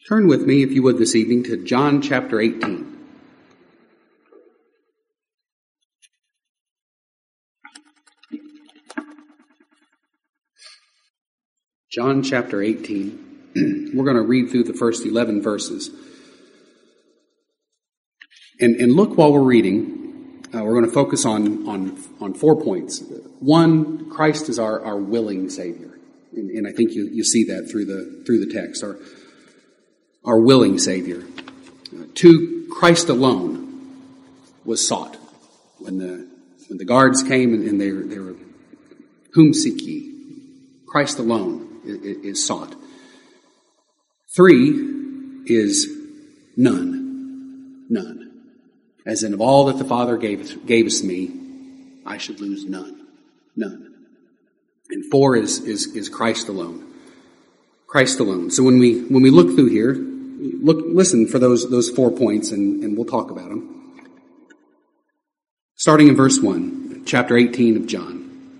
Turn with me, if you would, this evening to John chapter 18. John chapter 18. We're going to read through the first 11 verses. And look while we're reading, we're going to focus on 4 points. One, Christ is our willing Savior. And I think you see that through the text. Our willing Savior. 2, Christ alone was sought. When the guards came and they were, whom seek ye? Christ alone is sought. 3 is none. None. As in, of all that the Father gave us me, I should lose none. None. And 4 is Christ alone. Christ alone. So when we look through here, listen for those 4 points, and we'll talk about them. Starting in verse 1, chapter 18 of John.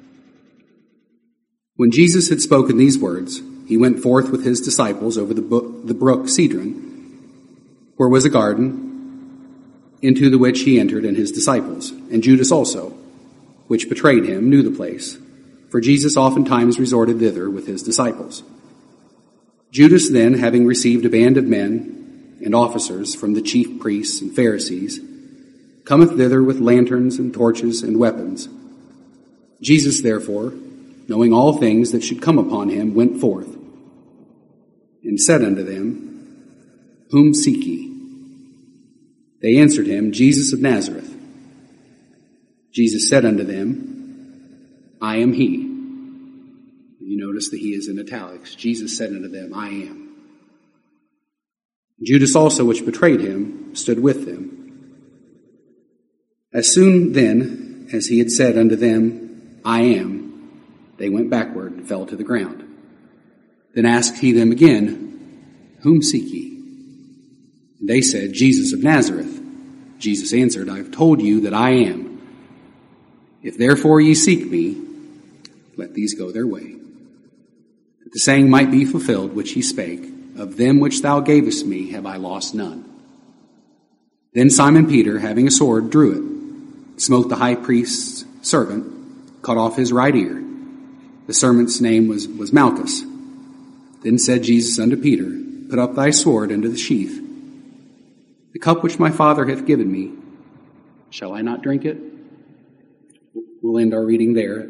When Jesus had spoken these words, he went forth with his disciples over the brook Cedron, where was a garden, into the which he entered and his disciples, and Judas also, which betrayed him, knew the place, for Jesus oftentimes resorted thither with his disciples. Judas then, having received a band of men and officers from the chief priests and Pharisees, cometh thither with lanterns and torches and weapons. Jesus, therefore, knowing all things that should come upon him, went forth, and said unto them, Whom seek ye? They answered him, Jesus of Nazareth. Jesus said unto them, I am he. You notice that he is in italics. Jesus said unto them, I am. Judas also, which betrayed him, stood with them. As soon then as he had said unto them, I am, they went backward and fell to the ground. Then asked he them again, Whom seek ye? And they said, Jesus of Nazareth. Jesus answered, I have told you that I am. If therefore ye seek me, let these go their way. That the saying might be fulfilled which he spake, Of them which thou gavest me have I lost none. Then Simon Peter, having a sword, drew it, smote the high priest's servant, cut off his right ear. The servant's name was Malchus. Then said Jesus unto Peter, Put up thy sword into the sheath. The cup which my Father hath given me, shall I not drink it? We'll end our reading there.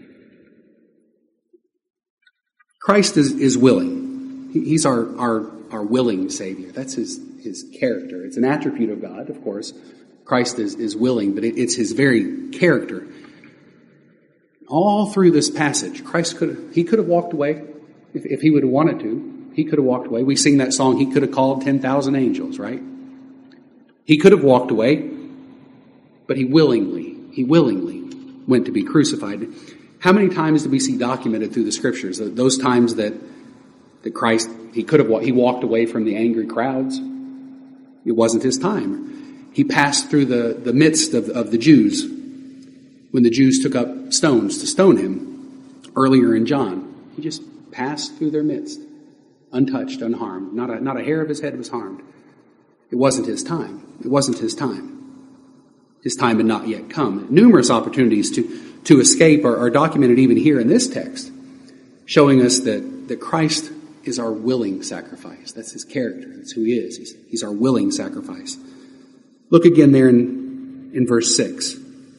Christ is willing. He's our willing Savior. That's his character. It's an attribute of God, of course. Christ is willing, but it's his very character. All through this passage, Christ could have walked away if he would have wanted to. He could have walked away. We sing that song, he could have called 10,000 angels, right? He could have walked away, but he willingly went to be crucified. How many times do we see documented through the scriptures those times that Christ, he walked away from the angry crowds? It wasn't his time. He passed through the midst of the Jews when the Jews took up stones to stone him earlier in John. He just passed through their midst, untouched, unharmed. Not a hair of his head was harmed. It wasn't his time. It wasn't his time. His time had not yet come. Numerous opportunities to escape are documented even here in this text, showing us that Christ is our willing sacrifice. That's his character. That's who he is. He's our willing sacrifice. Look again there in verse 6.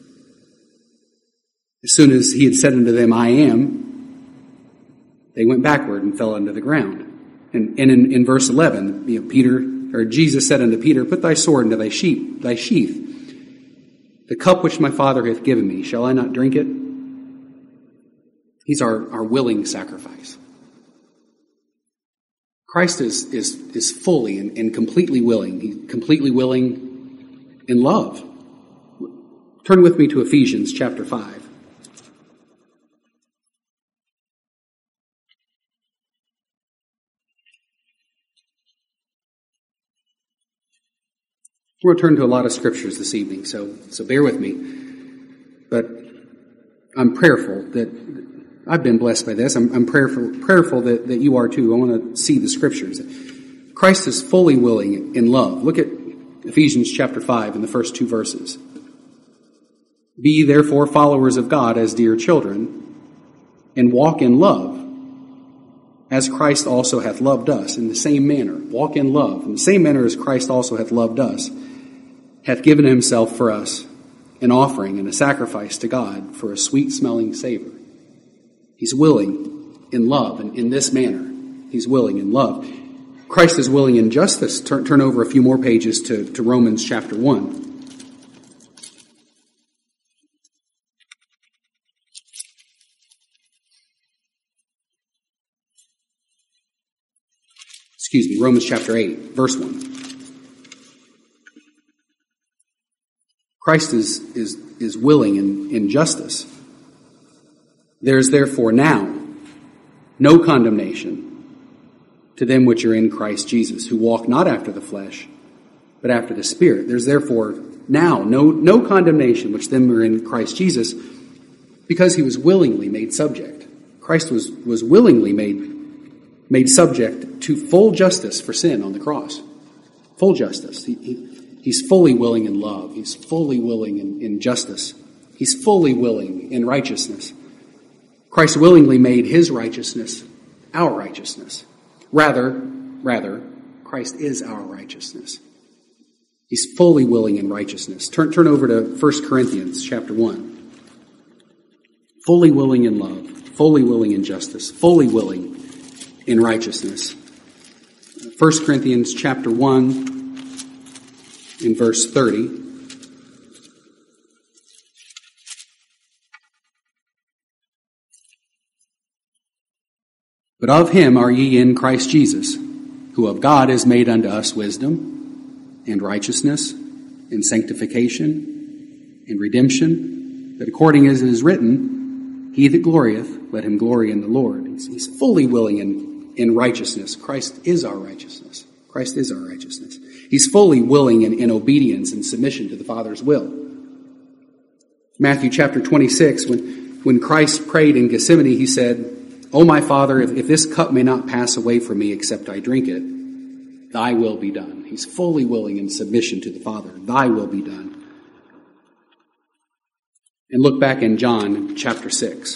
As soon as he had said unto them, I am, they went backward and fell unto the ground. And in verse 11, Jesus said unto Peter, Put thy sword into thy sheath. The cup which my Father hath given me, shall I not drink it? He's our willing sacrifice. Christ is fully and completely willing. He's completely willing in love. Turn with me to Ephesians chapter 5. We're going to turn to a lot of scriptures this evening, so bear with me. But I'm prayerful that I've been blessed by this. I'm prayerful that you are too. I want to see the scriptures. Christ is fully willing in love. Look at Ephesians chapter 5 in the first 2 verses. Be ye therefore followers of God as dear children, and walk in love, as Christ also hath loved us in the same manner. Walk in love. In the same manner as Christ also hath loved us, hath given himself for us, an offering and a sacrifice to God for a sweet-smelling savor. He's willing in love, and in this manner, he's willing in love. Christ is willing in justice. Turn over a few more pages to Romans chapter 1. Romans chapter 8, verse 1. Christ is willing in justice. There is therefore now no condemnation to them which are in Christ Jesus, who walk not after the flesh, but after the Spirit. There's therefore now no condemnation which them are in Christ Jesus, because he was willingly made subject. Christ was willingly made subject to full justice for sin on the cross. Full justice. He's fully willing in love. He's fully willing in justice. He's fully willing in righteousness. Christ willingly made his righteousness our righteousness. Rather, Christ is our righteousness. He's fully willing in righteousness. Turn over to 1 Corinthians chapter 1. Fully willing in love, fully willing in justice, fully willing in righteousness. 1 Corinthians chapter 1 in verse 30. But of him are ye in Christ Jesus, who of God is made unto us wisdom and righteousness and sanctification and redemption, that according as it is written, he that glorieth, let him glory in the Lord. He's fully willing in righteousness. Christ is our righteousness. Christ is our righteousness. He's fully willing in obedience and submission to the Father's will. Matthew chapter 26, when Christ prayed in Gethsemane, he said, O my Father, if this cup may not pass away from me except I drink it, thy will be done. He's fully willing in submission to the Father. Thy will be done. And look back in John chapter 6.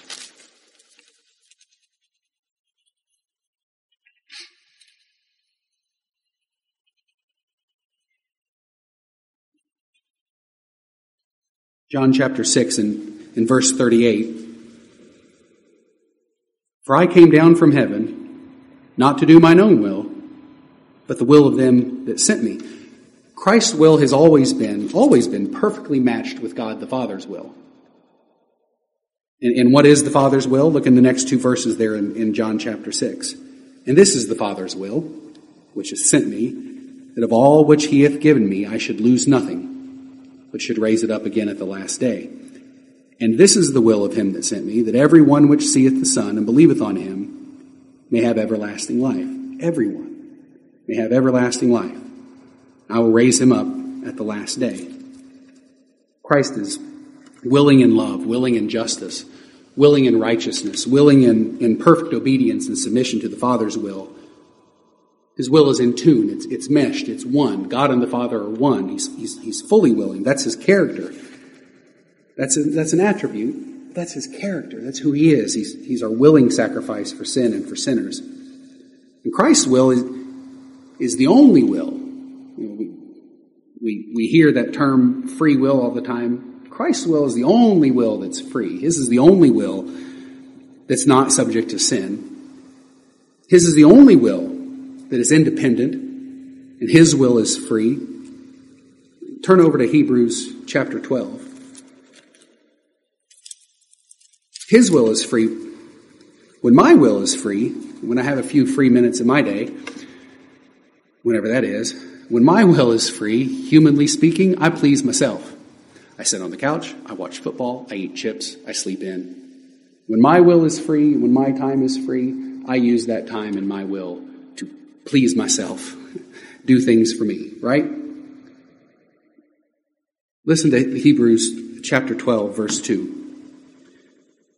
John chapter 6 in verse 38. For I came down from heaven, not to do mine own will, but the will of them that sent me. Christ's will has always been perfectly matched with God the Father's will. And what is the Father's will? Look in the next 2 verses there in John chapter 6. And this is the Father's will, which has sent me, that of all which he hath given me I should lose nothing, but should raise it up again at the last day. And this is the will of him that sent me, that every one which seeth the Son and believeth on him may have everlasting life. Everyone may have everlasting life. I will raise him up at the last day. Christ is willing in love, willing in justice, willing in righteousness, willing in perfect obedience and submission to the Father's will. His will is in tune. It's meshed. It's one. God and the Father are one. He's fully willing. That's his character. That's an attribute. That's his character. That's who he is. He's our willing sacrifice for sin and for sinners. And Christ's will is the only will. We hear that term free will all the time. Christ's will is the only will that's free. His is the only will that's not subject to sin. His is the only will that is independent, and his will is free. Turn over to Hebrews chapter 12. His will is free. When my will is free, when I have a few free minutes in my day, whenever that is, when my will is free, humanly speaking, I please myself. I sit on the couch, I watch football, I eat chips, I sleep in. When my will is free, when my time is free, I use that time in my will to please myself, do things for me, right? Listen to Hebrews chapter 12, verse 2.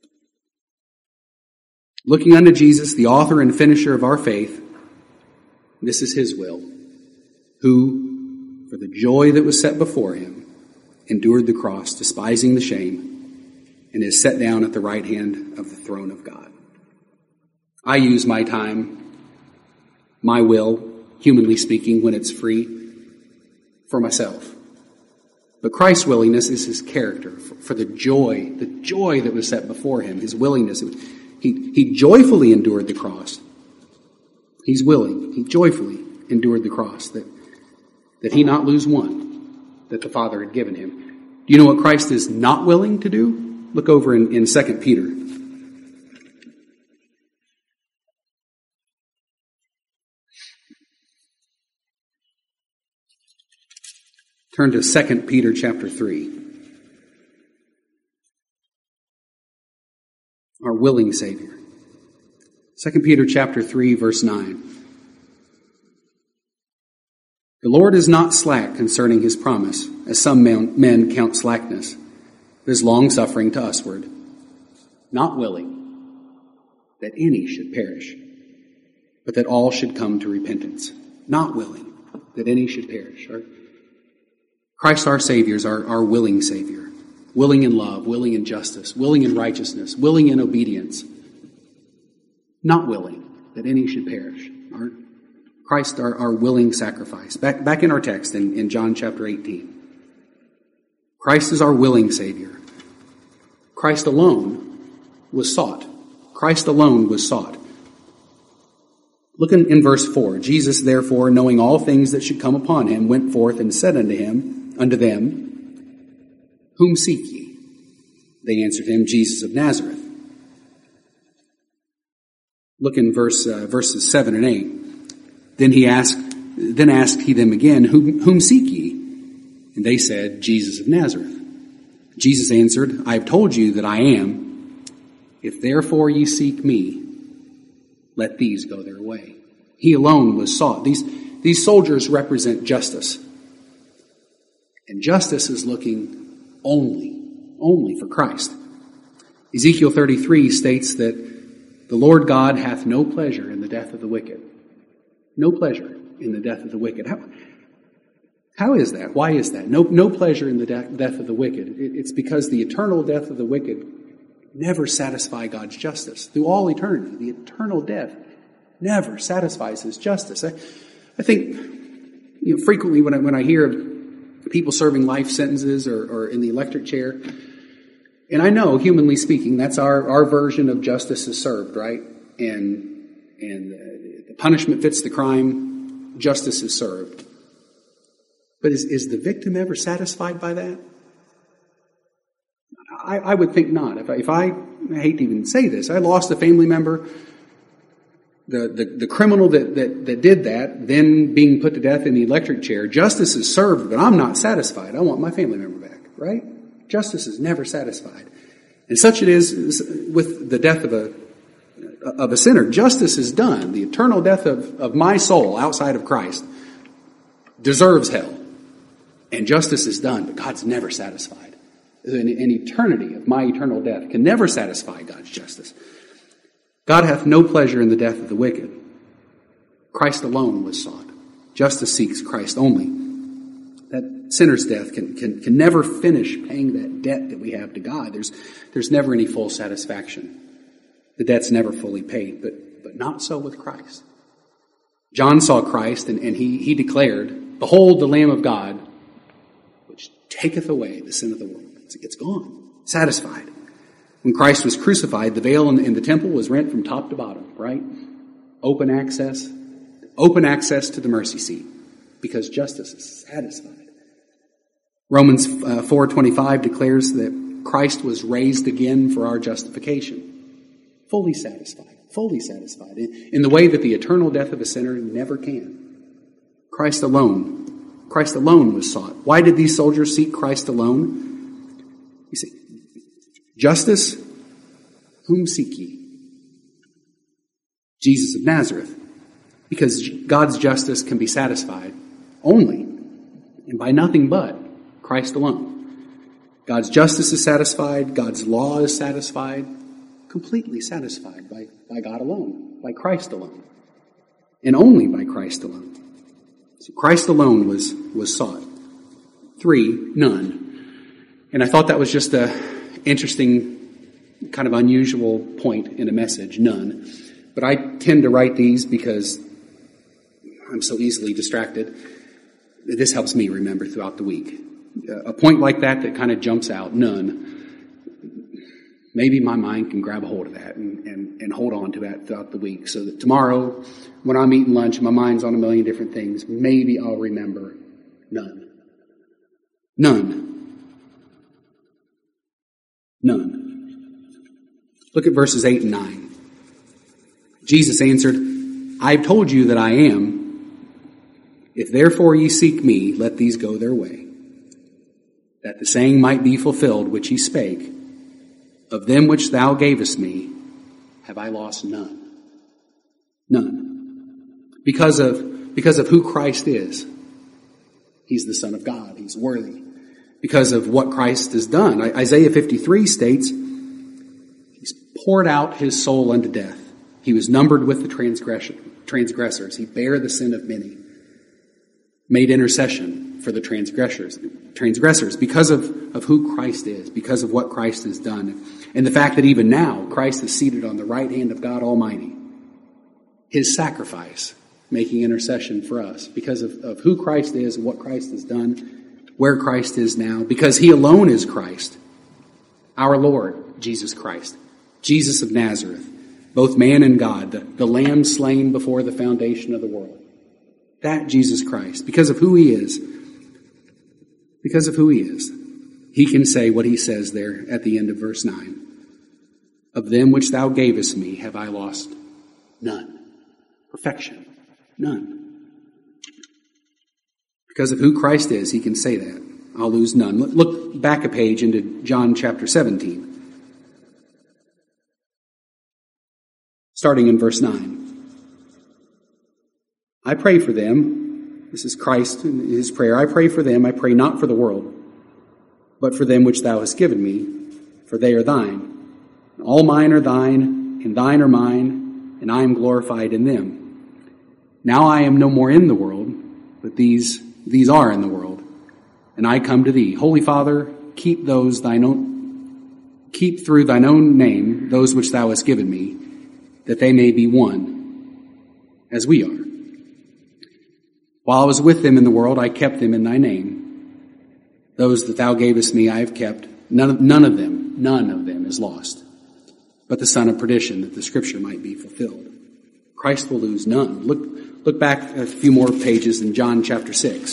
Looking unto Jesus, the author and finisher of our faith, This is his will, who, for the joy that was set before him, endured the cross, despising the shame, and is set down at the right hand of the throne of God. I use my time, my will, humanly speaking, when it's free, for myself. But Christ's willingness is his character, for the joy that was set before him, his willingness. He joyfully endured the cross. He's willing. He joyfully endured the cross, that he not lose one that the Father had given him. Do you know what Christ is not willing to do? Look over in 2 Peter. Turn to 2 Peter chapter 3. Our willing Savior. 2 Peter chapter 3, verse 9. The Lord is not slack concerning his promise, as some men count slackness, but is long-suffering to usward, not willing that any should perish, but that all should come to repentance. Not willing that any should perish. Christ our Savior is our willing Savior. Willing in love, willing in justice, willing in righteousness, willing in obedience. Not willing that any should perish. Christ our willing sacrifice. Back in our text in John chapter 18. Christ is our willing Savior. Christ alone was sought. Christ alone was sought. Look in verse 4. Jesus, therefore, knowing all things that should come upon him, went forth and said unto them, Whom seek ye? They answered him, Jesus of Nazareth. Look in verses 7 and 8. Then asked he them again, Whom seek ye? And they said, Jesus of Nazareth. Jesus answered, I have told you that I am. If therefore ye seek me, let these go their way. He alone was sought. These soldiers represent justice. And justice is looking only for Christ. Ezekiel 33 states that the Lord God hath no pleasure in the death of the wicked. No pleasure in the death of the wicked. How is that? Why is that? No pleasure in the death of the wicked. It's because the eternal death of the wicked never satisfy God's justice. Through all eternity, the eternal death never satisfies his justice. I think frequently when I hear of people serving life sentences or in the electric chair, and I know, humanly speaking, that's our version of justice is served, right? And the punishment fits the crime, justice is served. But is the victim ever satisfied by that? I would think not. If I hate to even say this, I lost a family member, the criminal that did that, then being put to death in the electric chair, justice is served, but I'm not satisfied. I want my family member back, right? Justice is never satisfied. And such it is with the death of a sinner. Justice is done. The eternal death of my soul outside of Christ deserves hell. And justice is done, but God's never satisfied. An eternity of my eternal death can never satisfy God's justice. God hath no pleasure in the death of the wicked. Christ alone was sought. Justice seeks Christ only. That sinner's death can never finish paying that debt that we have to God. There's never any full satisfaction. The debt's never fully paid, but not so with Christ. John saw Christ and he declared, Behold the Lamb of God, which taketh away the sin of the world. It's gone. Satisfied. When Christ was crucified, the veil in the temple was rent from top to bottom, right? Open access to the mercy seat, because justice is satisfied. Romans 4:25 declares that Christ was raised again for our justification. Fully satisfied. In the way that the eternal death of a sinner never can. Christ alone was sought. Why did these soldiers seek Christ alone? You see, justice, whom seek ye? Jesus of Nazareth. Because God's justice can be satisfied only and by nothing but Christ alone. God's justice is satisfied. God's law is satisfied. Completely satisfied by God alone, by Christ alone. and only by Christ alone. So Christ alone was sought. 3, none. And I thought that was just a interesting, kind of unusual point in a message, none. But I tend to write these because I'm so easily distracted. This helps me remember throughout the week. A point like that kind of jumps out, none. Maybe my mind can grab a hold of that and hold on to that throughout the week so that tomorrow when I'm eating lunch, my mind's on a million different things. Maybe I'll remember none. None. None. Look at verses 8 and 9. Jesus answered, I've told you that I am. If therefore ye seek me, let these go their way. That the saying might be fulfilled which he spake, of them which thou gavest me, have I lost none. None. Because of who Christ is. He's the Son of God. He's worthy. Because of what Christ has done. Isaiah 53 states, He's poured out His soul unto death. He was numbered with the transgressors. He bare the sin of many. Made intercession for the transgressors because of who Christ is, because of what Christ has done. And the fact that even now Christ is seated on the right hand of God Almighty. His sacrifice making intercession for us because of who Christ is and what Christ has done, where Christ is now, because He alone is Christ, our Lord, Jesus Christ, Jesus of Nazareth, both man and God, the Lamb slain before the foundation of the world. That Jesus Christ, because of who He is, He can say what He says there at the end of verse 9. Of them which thou gavest me have I lost none. Perfection. None. Because of who Christ is, He can say that. I'll lose none. Look back a page into John chapter 17. Starting in verse 9. I pray for them. This is Christ in His prayer. I pray for them. I pray not for the world, but for them which thou hast given me, for they are thine. All mine are thine, and thine are mine, and I am glorified in them. Now I am no more in the world, but these are in the world, and I come to thee. Holy Father, keep through thine own name those which thou hast given me, that they may be one, as we are. While I was with them in the world, I kept them in thy name. Those that thou gavest me I have kept. None of them is lost, but the son of perdition, that the scripture might be fulfilled. Christ will lose none. Look back a few more pages in John chapter 6.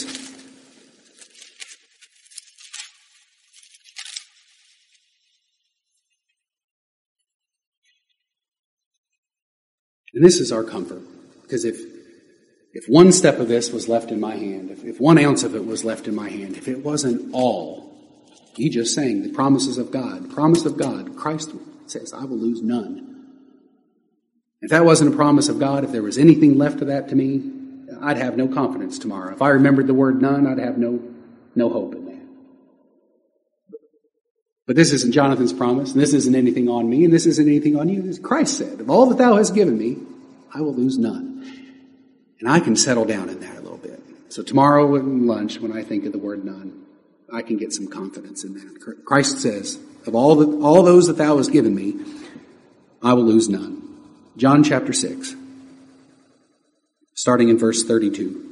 And this is our comfort, because if one step of this was left in my hand, if 1 ounce of it was left in my hand, if it wasn't all, he just sang the promises of God, Christ says, I will lose none. If that wasn't a promise of God, if there was anything left of that to me, I'd have no confidence tomorrow. If I remembered the word none, I'd have no hope in that. But this isn't Jonathan's promise, and this isn't anything on me, and this isn't anything on you. As Christ said, of all that thou hast given me, I will lose none. And I can settle down in that a little bit. So tomorrow at lunch, when I think of the word none, I can get some confidence in that. Christ says, of all those that thou hast given me, I will lose none. John chapter 6, starting in verse 32.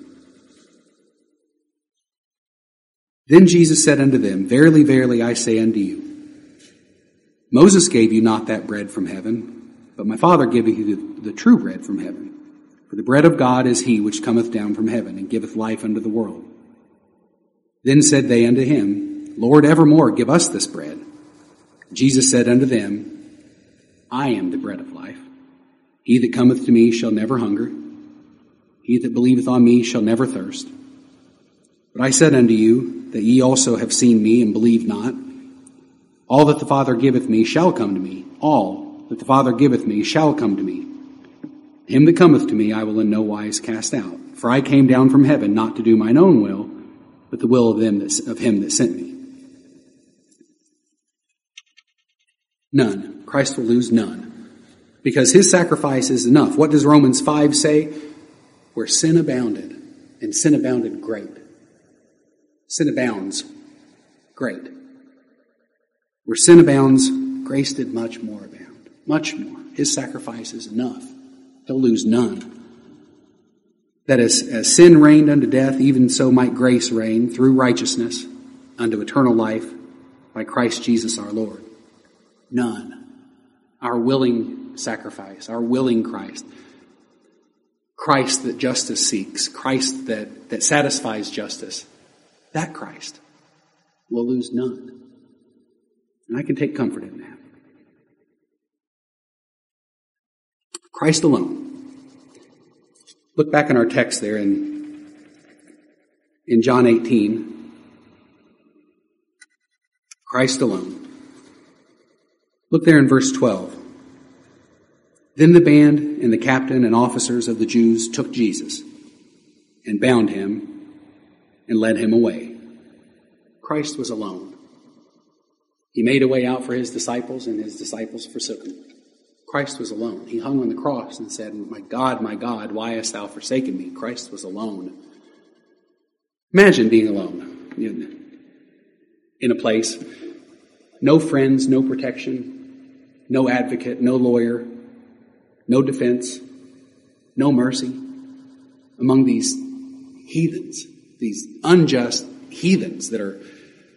Then Jesus said unto them, Verily, verily, I say unto you, Moses gave you not that bread from heaven, but my Father giveth you the true bread from heaven. For the bread of God is he which cometh down from heaven, and giveth life unto the world. Then said they unto him, Lord, evermore give us this bread. Jesus said unto them, I am the bread of life. He that cometh to me shall never hunger. He that believeth on me shall never thirst. But I said unto you, that ye also have seen me, and believe not. All that the Father giveth me shall come to me. All that the Father giveth me shall come to me. Him that cometh to me I will in no wise cast out. For I came down from heaven not to do mine own will, but the will of him that sent me. None. Christ will lose none. Because his sacrifice is enough. What does Romans 5 say? where sin abounded, and sin abounded great. Sin abounds great. Where sin abounds, grace did much more abound. Much more. His sacrifice is enough. He'll lose none. That as sin reigned unto death, even so might grace reign through righteousness unto eternal life by Christ Jesus our Lord. None. Our willing sacrifice, our willing Christ. Christ that justice seeks, Christ that satisfies justice. That Christ will lose none. And I can take comfort in that. Christ alone. Look back in our text there in John 18. Christ alone. Look there in verse 12. Then the band and the captain and officers of the Jews took Jesus and bound him and led him away. Christ was alone. He made a way out for his disciples, and his disciples forsook him. Christ was alone. He hung on the cross and said, my God, why hast thou forsaken me? Christ was alone. Imagine being alone in a place. No friends, no protection, no advocate, no lawyer, no defense, no mercy among these heathens, these unjust heathens that are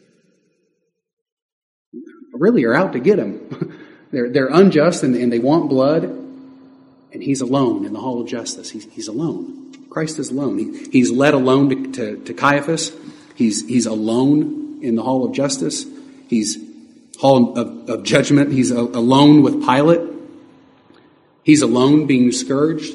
out to get him. They're unjust and they want blood, and he's alone in the hall of justice. He's alone. Christ is alone. He's led alone to Caiaphas. He's alone in the hall of justice. He's hall of judgment. He's alone with Pilate. He's alone being scourged.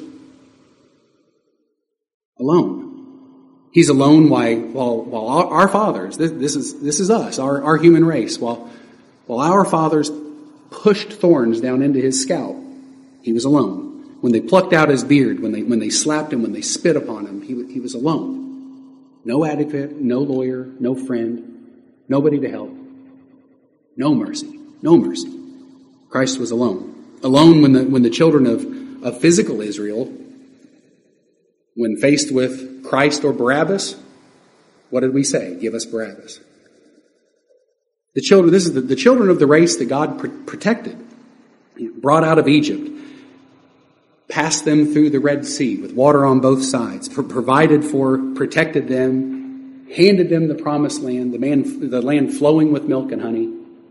Alone. He's alone while our fathers, this is us, our human race, while our fathers pushed thorns down into his scalp, he was alone. When they plucked out his beard, when they slapped him, when they spit upon him, he was alone. No advocate, no lawyer, no friend, nobody to help. No mercy. No mercy. Christ was alone. Alone when the children of physical Israel, when faced with Christ or Barabbas, what did we say? Give us Barabbas. This is the children of the race that God protected, brought out of Egypt, passed them through the Red Sea with water on both sides, provided for, protected them, handed them the promised land, the land flowing with milk and honey.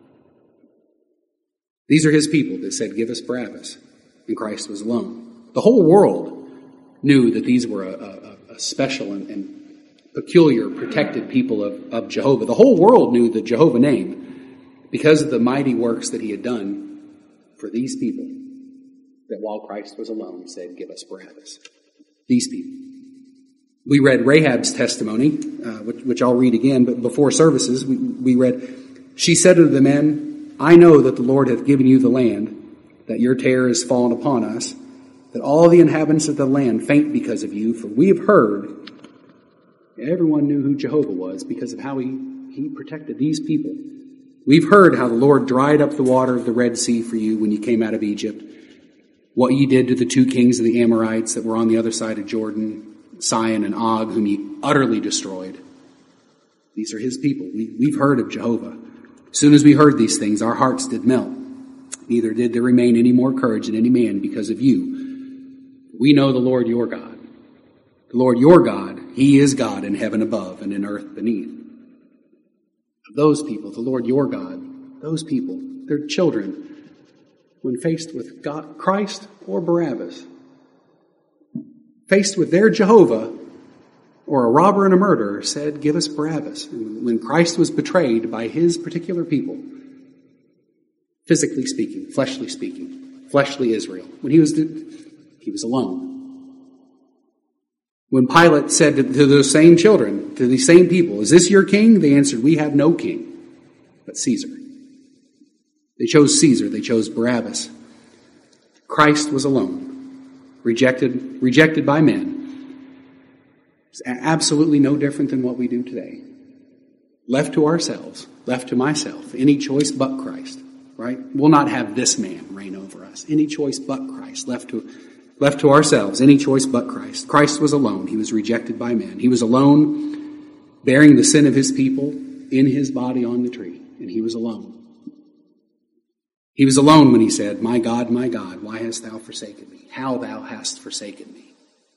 These are his people that said, give us Barabbas. And Christ was alone. The whole world knew that these were a special and peculiar, protected people of Jehovah. The whole world knew the Jehovah name because of the mighty works that he had done for these people, that while Christ was alone said, give us Barabbas. These people. We read Rahab's testimony, which I'll read again, but before services, we read, she said unto the men, I know that the Lord hath given you the land, that your terror is fallen upon us, that all the inhabitants of the land faint because of you, for we have heard. Everyone knew who Jehovah was because of how he protected these people. We've heard how the Lord dried up the water of the Red Sea for you when you came out of Egypt, what ye did to the two kings of the Amorites that were on the other side of Jordan, Sihon and Og, whom ye utterly destroyed. These are his people. We've heard of Jehovah. As soon as we heard these things, our hearts did melt. Neither did there remain any more courage in any man because of you. We know the Lord your God. The Lord your God, he is God in heaven above and in earth beneath. Those people, the Lord your God, those people, their children, when faced with God, Christ or Barabbas, faced with their Jehovah or a robber and a murderer, said, give us Barabbas. And when Christ was betrayed by his particular people, physically speaking, fleshly Israel, when he was alone. When Pilate said to those same children, to these same people, is this your king? They answered, we have no king but Caesar. They chose Caesar. They chose Barabbas. Christ was alone, rejected by men. It's absolutely no different than what we do today. Left to ourselves, left to myself, any choice but Christ, right? We'll not have this man reign over us. Any choice but Christ, left Left to ourselves, any choice but Christ. Christ was alone. He was rejected by men. He was alone, bearing the sin of his people in his body on the tree. And he was alone. He was alone when he said, my God, why hast thou forsaken me? How thou hast forsaken me.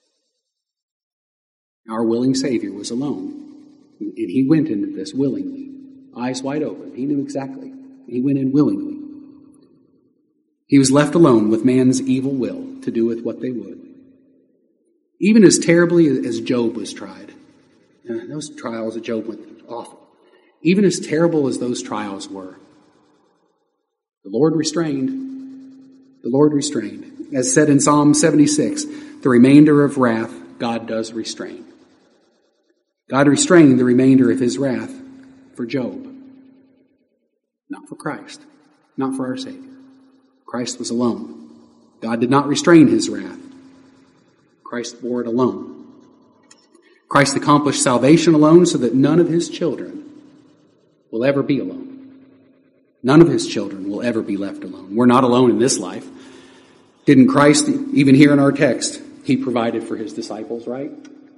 Our willing Savior was alone. And he went into this willingly, eyes wide open. He knew exactly. He went in willingly. He was left alone with man's evil will to do with what they would. Even as terribly as Job was tried. Those trials of Job went awful. Even as terrible as those trials were, the Lord restrained. The Lord restrained. As said in Psalm 76, the remainder of wrath God does restrain. God restrained the remainder of his wrath for Job. Not for Christ. Not for our Savior. Christ was alone. God did not restrain his wrath. Christ bore it alone. Christ accomplished salvation alone so that none of his children will ever be alone. None of his children will ever be left alone. We're not alone in this life. Didn't Christ, even here in our text, he provided for his disciples, right?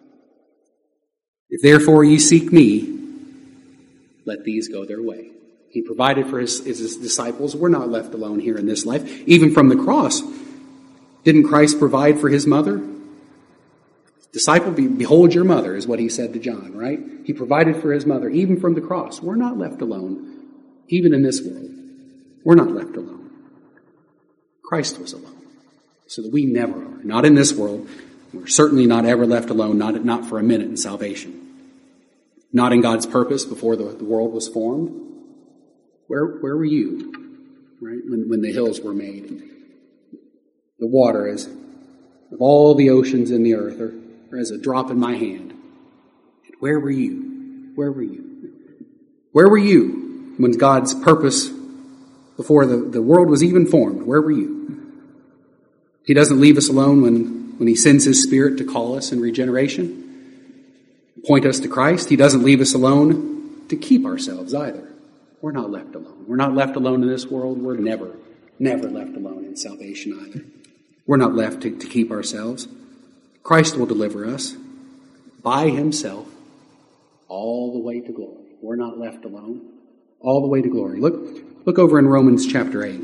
If therefore ye seek me, let these go their way. He provided for his disciples. We're not left alone here in this life. Even from the cross, didn't Christ provide for his mother? Disciple, behold your mother, is what he said to John, right? He provided for his mother, even from the cross. We're not left alone, even in this world. We're not left alone. Christ was alone, so that we never are. Not in this world. We're certainly not ever left alone, not for a minute in salvation. Not in God's purpose before the world was formed. Where were you, right, when the hills were made? The water is, of all the oceans in the earth, or as a drop in my hand. And where were you? Where were you? Where were you when God's purpose before the world was even formed? Where were you? He doesn't leave us alone when he sends his Spirit to call us in regeneration, point us to Christ. He doesn't leave us alone to keep ourselves either. We're not left alone. We're not left alone in this world. We're never left alone in salvation either. We're not left to keep ourselves. Christ will deliver us by himself all the way to glory. We're not left alone. All the way to glory. Look over in Romans chapter 8.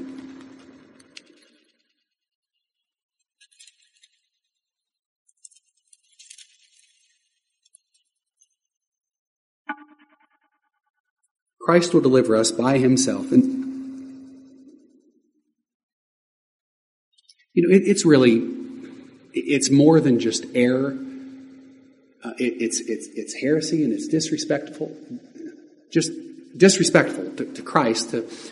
Christ will deliver us by himself. And it's more than just error. It's heresy and it's disrespectful. Just disrespectful to Christ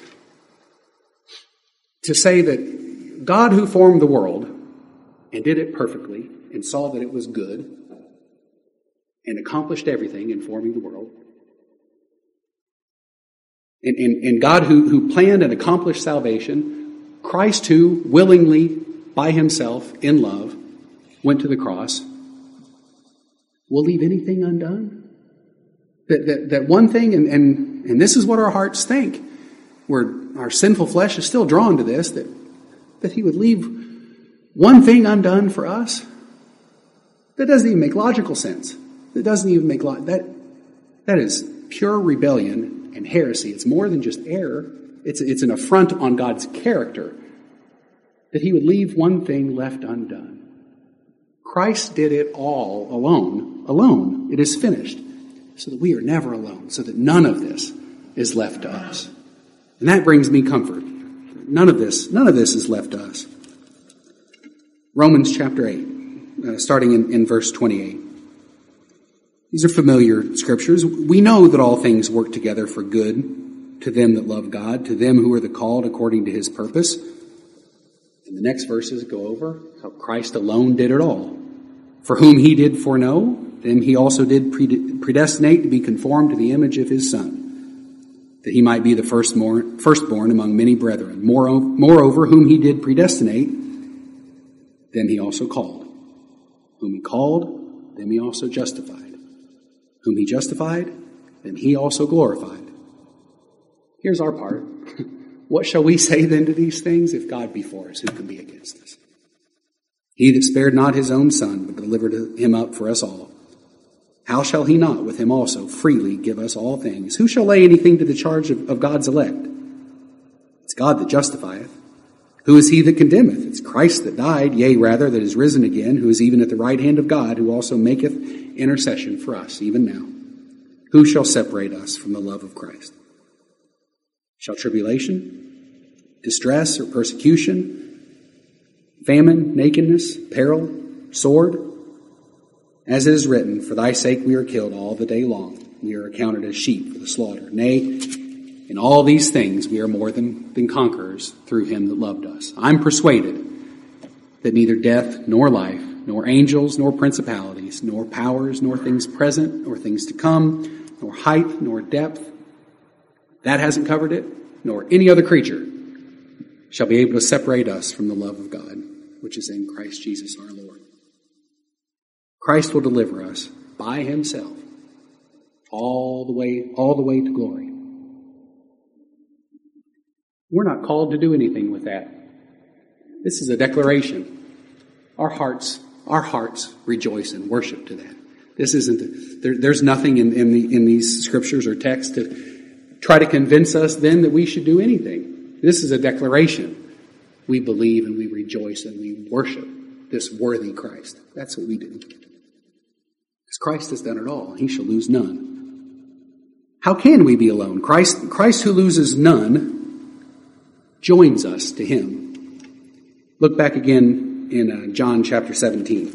to say that God who formed the world and did it perfectly and saw that it was good and accomplished everything in forming the world, and God who planned and accomplished salvation, Christ who willingly, by himself, in love, went to the cross, will leave anything undone? That one thing, and this is what our hearts think, where our sinful flesh is still drawn to this, that he would leave one thing undone for us? That doesn't even make logical sense. That doesn't even make that is pure rebellion and heresy. It's more than just error. It's an affront on God's character that he would leave one thing left undone. Christ did it all alone. It is finished, so that we are never alone, so that none of this is left to us. And that brings me comfort. None of this is left to us. Romans chapter 8, starting in verse 28. These are familiar scriptures. We know that all things work together for good to them that love God, to them who are the called according to his purpose. And the next verses go over how Christ alone did it all. For whom he did foreknow, them he also did predestinate to be conformed to the image of his Son, that he might be the firstborn among many brethren. Moreover, whom he did predestinate, them he also called. Whom he called, them he also justified. Whom he justified, then he also glorified. Here's our part. What shall we say then to these things? If God be for us, who can be against us? He that spared not his own Son, but delivered him up for us all, how shall he not with him also freely give us all things? Who shall lay anything to the charge of God's elect? It's God that justifieth. Who is he that condemneth? It's Christ that died, yea, rather, that is risen again, who is even at the right hand of God, who also maketh intercession for us, even now. Who shall separate us from the love of Christ? Shall tribulation, distress, or persecution, famine, nakedness, peril, sword? As it is written, for thy sake we are killed all the day long. We are accounted as sheep for the slaughter. Nay, in all these things we are more than conquerors through him that loved us. I'm persuaded that neither death nor life, nor angels, nor principalities, nor powers, nor things present, nor things to come, nor height, nor depth, that hasn't covered it, nor any other creature shall be able to separate us from the love of God, which is in Christ Jesus our Lord. Christ will deliver us by himself all the way to glory. We're not called to do anything with that. This is a declaration. Our hearts rejoice and worship to that. This isn't. There's nothing in these scriptures or texts to try to convince us then that we should do anything. This is a declaration. We believe and we rejoice and we worship this worthy Christ. That's what we do. Because Christ has done it all. He shall lose none. How can we be alone? Christ who loses none joins us to him. Look back again in John chapter 17.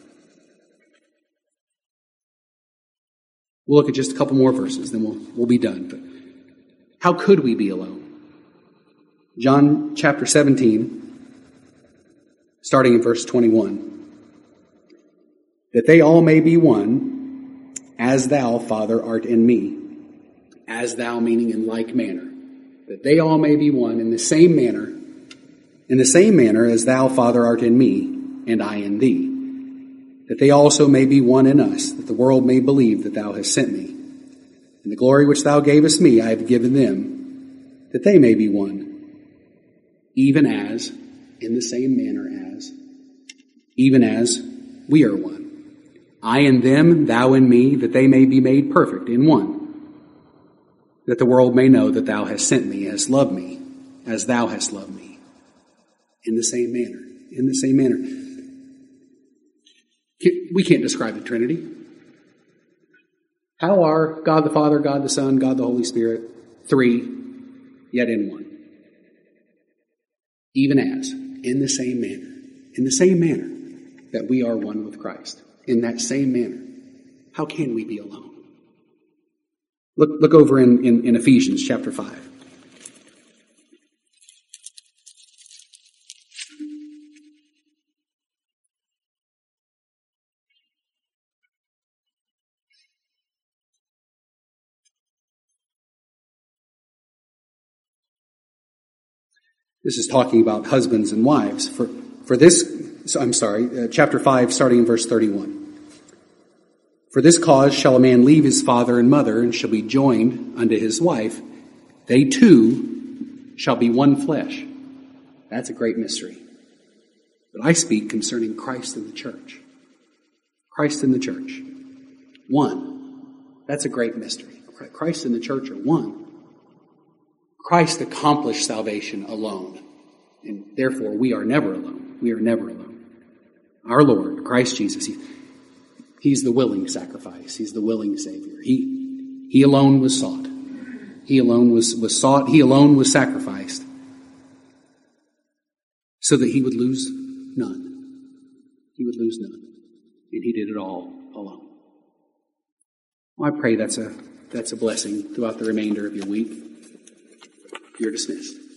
We'll look at just a couple more verses, then we'll be done. But how could we be alone? John chapter 17, starting in verse 21. That they all may be one, as thou, Father, art in me. As thou, meaning in like manner. That they all may be one in the same manner as thou, Father, art in me, and I in thee. That they also may be one in us, that the world may believe that thou hast sent me. And the glory which thou gavest me I have given them, that they may be one, even as, in the same manner as, even as we are one. I in them, thou in me, that they may be made perfect in one. That the world may know that thou hast sent me, hast loved me, as thou hast loved me. In the same manner. In the same manner. We can't describe the Trinity. How are God the Father, God the Son, God the Holy Spirit, three, yet in one? Even as, in the same manner that we are one with Christ. In that same manner. How can we be alone? Look over in Ephesians chapter 5. This is talking about husbands and wives. Chapter 5, starting in verse 31. For this cause shall a man leave his father and mother, and shall be joined unto his wife. They two shall be one flesh. That's a great mystery. But I speak concerning Christ and the church. Christ and the church. One. That's a great mystery. Christ and the church are one. Christ accomplished salvation alone. And therefore we are never alone. We are never alone. Our Lord, Christ Jesus, He's the willing sacrifice. He's the willing Savior. He alone was sought. He alone was sought. He alone was sacrificed so that he would lose none. He would lose none. And he did it all alone. Well, I pray that's a blessing throughout the remainder of your week. You're dismissed.